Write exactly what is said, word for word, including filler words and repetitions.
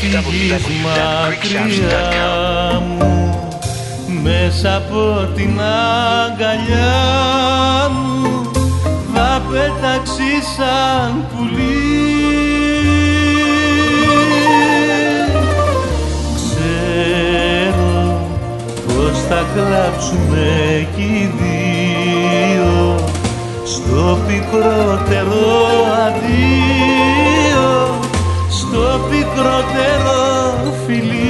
φύγεις μακριά μου, μέσα από την αγκαλιά μου θα πετάξεις σαν πουλί. Ξέρω πως θα κλάψουμε κι οι δύο στο πικρότερο αντίο, στο πικρότερο φιλί.